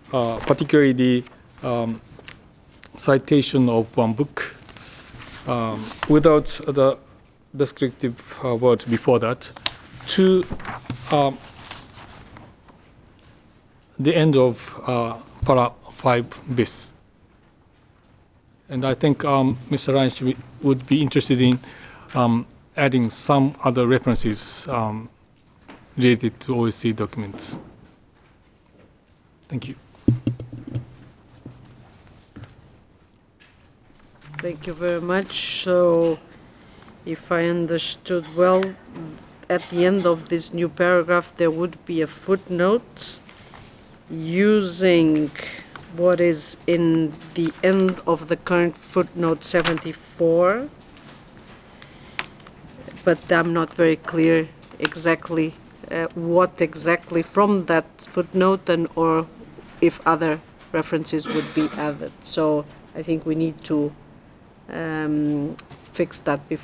particularly the citation of one book without the descriptive words before that to the end of para 5 bis. And I think Mr. Reich would be interested in adding some other references related to OSCE documents. Thank you. Thank you very much. So, if I understood well, at the end of this new paragraph, there would be a footnote using what is in the end of the current footnote 74, but I'm not very clear exactly what exactly from that footnote and or if other references would be added. So I think we need to fix that before